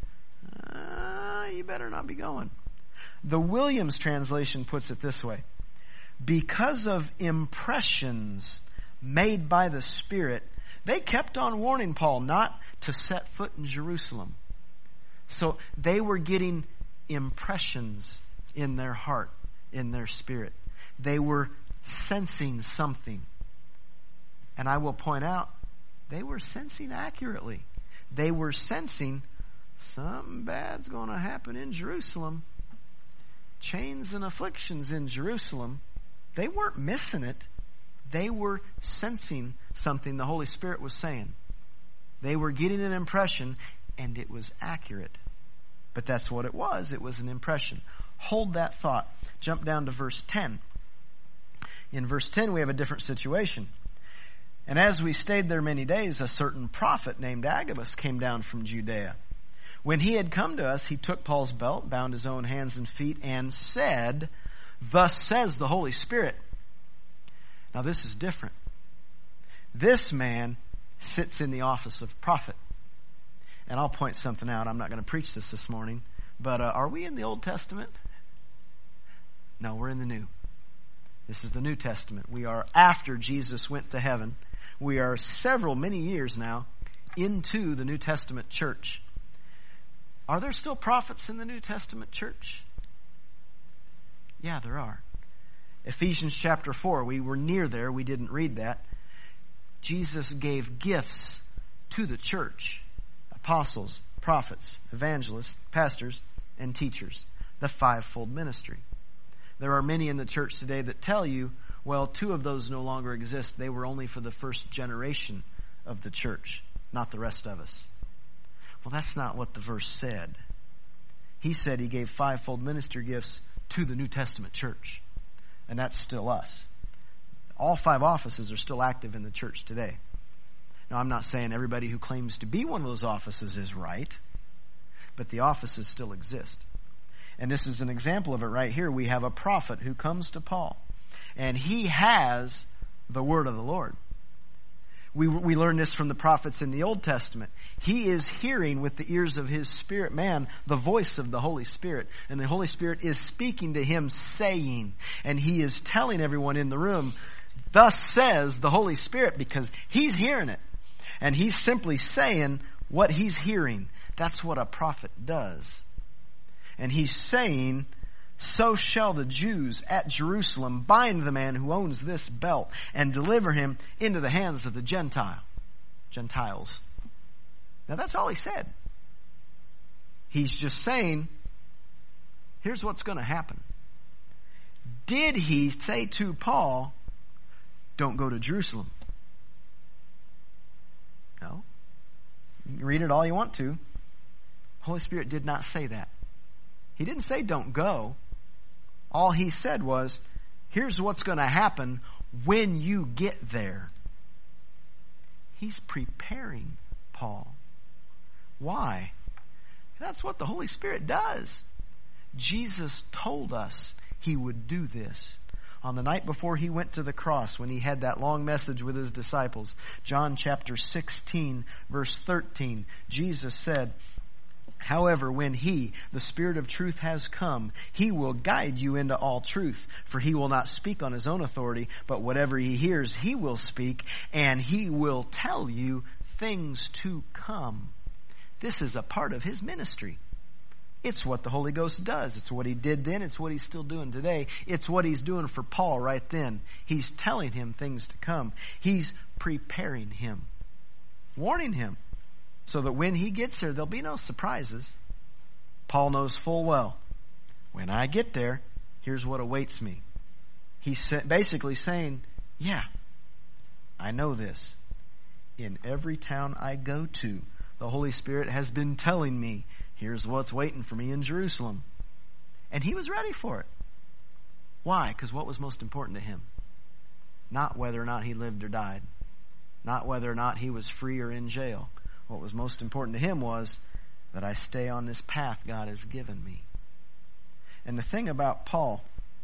You better not be going. The Williams translation puts it this way. Because of impressions made by the Spirit, they kept on warning Paul not to set foot in Jerusalem. So they were getting impressions in their heart, in their spirit. They were sensing something. And I will point out, they were sensing accurately. They were sensing something bad's going to happen in Jerusalem. Chains and afflictions in Jerusalem. They weren't missing it. They were sensing something the Holy Spirit was saying. They were getting an impression, and it was accurate. But that's what it was. It was an impression. Hold that thought. Jump down to verse 10. In verse 10, we have a different situation. And as we stayed there many days, a certain prophet named Agabus came down from Judea. When he had come to us, he took Paul's belt, bound his own hands and feet, and said, "Thus says the Holy Spirit." Now this is different. This man sits in the office of prophet. And I'll point something out. I'm not going to preach this morning. But are we in the Old Testament? No, we're in the New. This is the New Testament. We are after Jesus went to heaven. We are many years now, into the New Testament church. Are there still prophets in the New Testament church? Yeah, there are. Ephesians chapter 4, we were near there. We didn't read that. Jesus gave gifts to the church. Apostles, prophets, evangelists, pastors, and teachers. The fivefold ministry. There are many in the church today that tell you, well, 2 of those no longer exist. They were only for the first generation of the church, not the rest of us. Well, that's not what the verse said. He said he gave fivefold ministry gifts to the New Testament church. And that's still us. All 5 offices are still active in the church today. Now, I'm not saying everybody who claims to be one of those offices is right, but the offices still exist. And this is an example of it right here. We have a prophet who comes to Paul, and he has the word of the Lord. We learn this from the prophets in the Old Testament. He is hearing with the ears of his spirit man the voice of the Holy Spirit. And the Holy Spirit is speaking to him, saying, and he is telling everyone in the room, "Thus says the Holy Spirit," because he's hearing it. And he's simply saying what he's hearing. That's what a prophet does. And he's saying, "So shall the Jews at Jerusalem bind the man who owns this belt and deliver him into the hands of the Gentiles." Now that's all he said. He's just saying, here's what's going to happen. Did he say to Paul, don't go to Jerusalem? No. You can read it all you want to. Holy Spirit did not say that. He didn't say don't go. All he said was, here's what's going to happen when you get there. He's preparing Paul. Why? That's what the Holy Spirit does. Jesus told us he would do this. On the night before he went to the cross, when he had that long message with his disciples, John chapter 16, verse 13, Jesus said, "However, when he, the Spirit of truth, has come, he will guide you into all truth. For he will not speak on his own authority, but whatever he hears, he will speak, and he will tell you things to come." This is a part of his ministry. It's what the Holy Ghost does. It's what he did then. It's what he's still doing today. It's what he's doing for Paul right then. He's telling him things to come. He's preparing him, warning him, so that when he gets there, there'll be no surprises. Paul knows full well, when I get there, here's what awaits me. He's basically saying, yeah, I know this. In every town I go to, the Holy Spirit has been telling me, here's what's waiting for me in Jerusalem. And he was ready for it. Why? Because what was most important to him? Not whether or not he lived or died. Not whether or not he was free or in jail. What was most important to him was that I stay on this path God has given me. And the thing about Paul,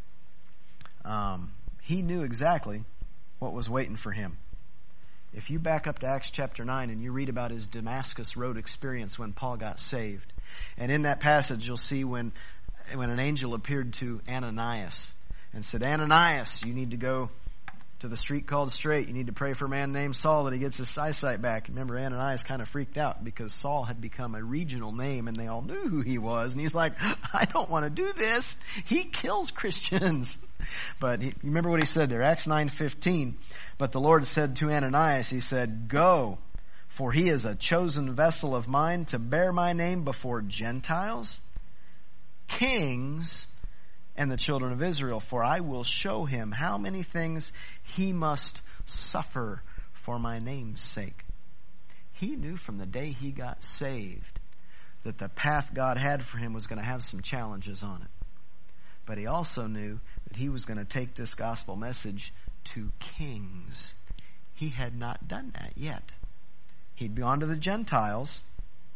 he knew exactly what was waiting for him. If you back up to Acts chapter 9 and you read about his Damascus Road experience when Paul got saved, and in that passage you'll see when an angel appeared to Ananias and said, "Ananias, you need to go to the street called Straight. You need to pray for a man named Saul that he gets his eyesight back." Remember, Ananias kind of freaked out because Saul had become a regional name and they all knew who he was. And he's like, I don't want to do this. He kills Christians. But you remember what he said there, Acts 9:15. "But the Lord said to Ananias," he said, "Go, for he is a chosen vessel of mine to bear my name before Gentiles, kings, and the children of Israel. For I will show him how many things he must suffer for my name's sake." He knew from the day he got saved that the path God had for him was going to have some challenges on it. But he also knew that he was going to take this gospel message to kings. He had not done that yet. He'd gone to the Gentiles,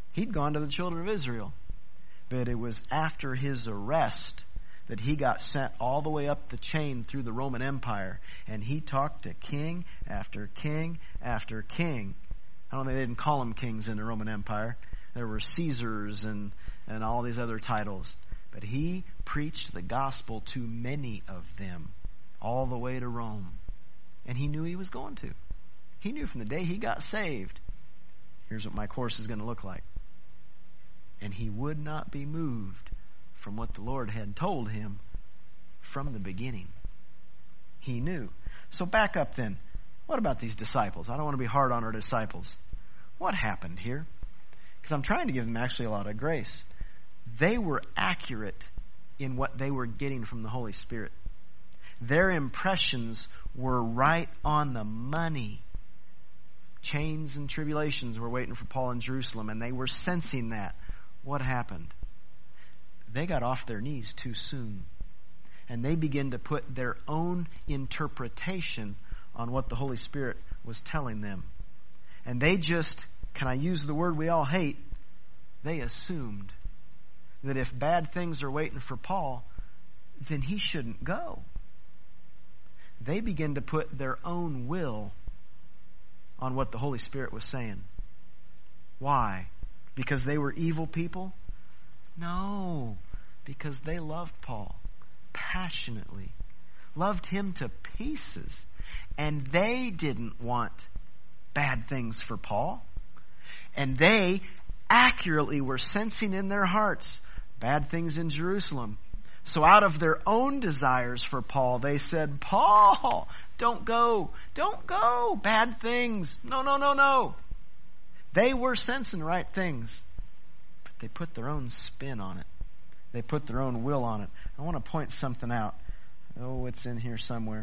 He'd gone to the children of Israel. But it was after his arrest that he got sent all the way up the chain through the Roman Empire. And he talked to king after king after king. I don't think they didn't call them kings in the Roman Empire. There were Caesars and all these other titles. But he preached the gospel to many of them all the way to Rome. And he knew he was going to. He knew from the day he got saved, here's what my course is going to look like. And he would not be moved from what the Lord had told him from the beginning. He knew. So back up then. What about these disciples? I don't want to be hard on our disciples. What happened here? Because I'm trying to give them actually a lot of grace. They were accurate in what they were getting from the Holy Spirit. Their impressions were right on the money. Chains and tribulations were waiting for Paul in Jerusalem, and they were sensing that. What happened? They got off their knees too soon. And they began to put their own interpretation on what the Holy Spirit was telling them. And they just, can I use the word we all hate? They assumed that if bad things are waiting for Paul, then he shouldn't go. They began to put their own will on what the Holy Spirit was saying. Why? Because they were evil people? No, because they loved Paul passionately, loved him to pieces, and they didn't want bad things for Paul. And they accurately were sensing in their hearts bad things in Jerusalem. So out of their own desires for Paul, they said, Paul, don't go. Don't go. Bad things. No, no, no, no. They were sensing right things, but they put their own spin on it. They put their own will on it. I want to point something out. Oh, it's in here somewhere.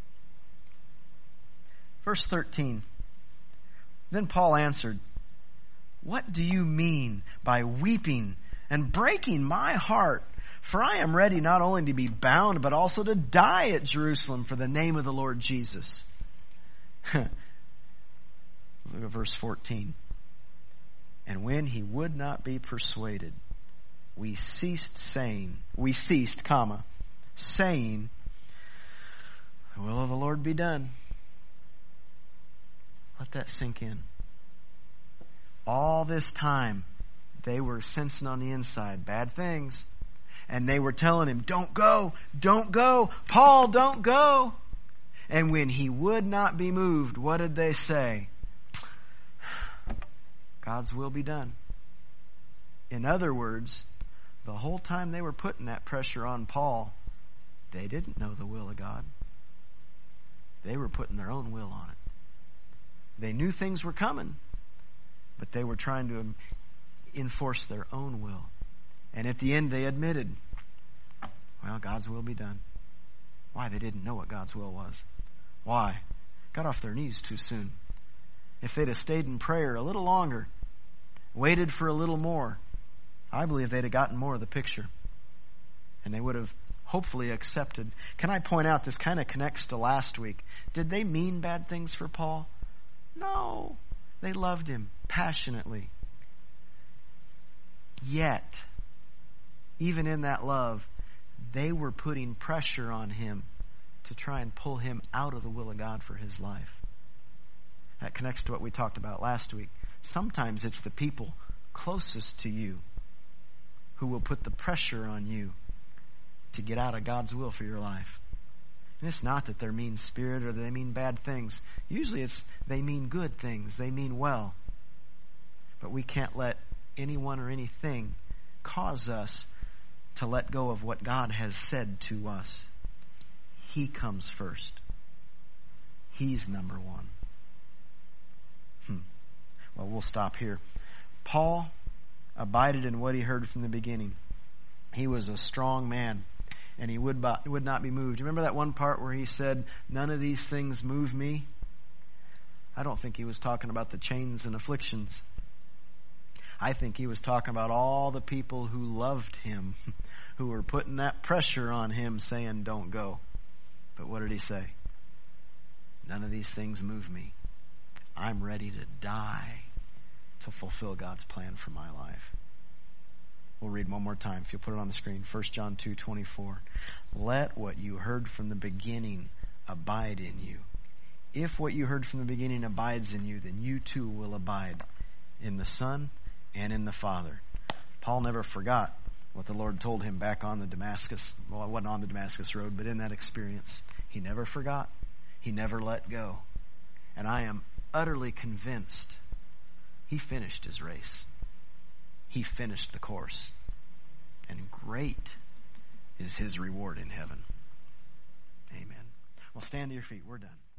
Verse 13. Then Paul answered, what do you mean by weeping and breaking my heart? For I am ready not only to be bound, but also to die at Jerusalem for the name of the Lord Jesus. Look at verse 14. And when he would not be persuaded, we ceased, saying, the will of the Lord be done. Let that sink in. All this time, they were sensing on the inside bad things. And they were telling him, don't go, Paul, don't go. And when he would not be moved, what did they say? God's will be done. In other words, the whole time they were putting that pressure on Paul, they didn't know the will of God. They were putting their own will on it. They knew things were coming, but they were trying to enforce their own will. And at the end they admitted, well, God's will be done. Why? They didn't know what God's will was. Why? Got off their knees too soon. If they'd have stayed in prayer a little longer, waited for a little more, I believe they'd have gotten more of the picture. And they would have hopefully accepted. Can I point out, this kind of connects to last week. Did they mean bad things for Paul? No. They loved him passionately. Yet, even in that love, they were putting pressure on him to try and pull him out of the will of God for his life. That connects to what we talked about last week. Sometimes it's the people closest to you who will put the pressure on you to get out of God's will for your life. And it's not that they're mean-spirited or they mean bad things. Usually it's they mean good things. They mean well. But we can't let anyone or anything cause us to let go of what God has said to us. He comes first. He's number one. Well, we'll stop here. Paul abided in what he heard from the beginning. He was a strong man, and he would not be moved. You remember that one part where he said, none of these things move me? I don't think he was talking about the chains and afflictions. I think he was talking about all the people who loved him, who were putting that pressure on him, saying, don't go. But what did he say? None of these things move me. I'm ready to die to fulfill God's plan for my life. We'll read one more time. If you'll put it on the screen. 1 John 2:24. Let what you heard from the beginning abide in you. If what you heard from the beginning abides in you, then you too will abide in the Son and in the Father. Paul never forgot what the Lord told him back on the Damascus, well, it wasn't on the Damascus road, but in that experience. He never forgot. He never let go. And I am utterly convinced he finished his race. He finished the course. And great is his reward in heaven. Amen. Well, stand to your feet. We're done.